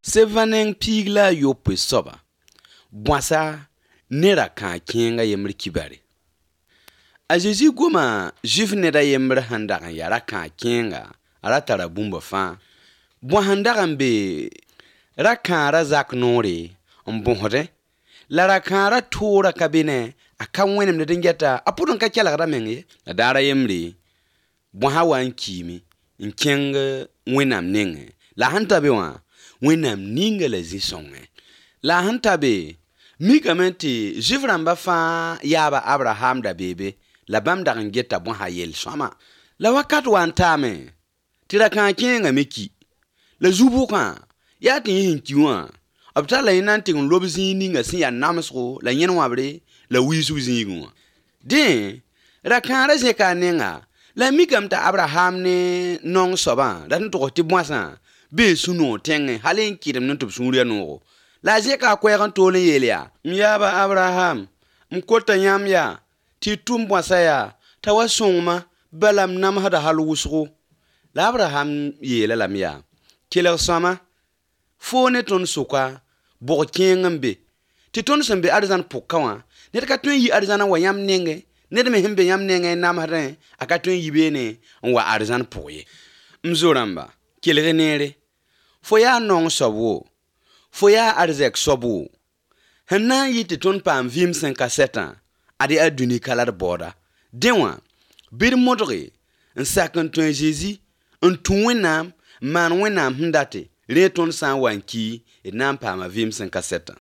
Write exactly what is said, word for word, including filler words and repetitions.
Se vaneng pigla yope soba. Bwasa nera kan kenga yemri kibare. A Jésus goma jif neda yemri handagan yara kan kenga ara tara bumba fa. Bwa handagan be ra kan ra zak nore mbonhode. La ra kan ra tora kabine a kan wenem ne dingeta apudon ka kyala ra mengi la dara yemri. Bwa hawan kimi nkenga wenam nenge. La hanta be wa wenam ninga la zisonge. La hanta be mikamenti jivramba fa yaba Abraham da bebe la bam da ngeta bwa hayel sama. La wakat wan tame tira kan kenga meki. La zubu kan ya tin yin kiwa abtala yinan tin lobzi ninga sin ya namsro la yen wabre la wisu zingu. Den ra kan ra se ka nenga la mikamta Abraham ne nong soba dan to ti bwasa be suno tenge halen kirim nan tub suriya no la je ka kwegan tole yelia myaba Abraham mkota nyamya ti tumbwasa ya tawasungma balam nam hada halwusgo la Abraham yela lamya kila sama fone ton suka bo kengambe ti ton sambe arzan pukawa net ka tun yi arzana wa yam nenge net me hembe yam nenge nam haren aka tun yi bene wa arzan poye mzoramba kila nere fo ya nong sobo fo ya arzek sobo hanna yi ti ton pam vim cinq sept adi aduni kalar boda denwa bir modre un sakon ton Jésus un tuwenam man wenam ndate le ton san wanki e nam pam vim cinq sept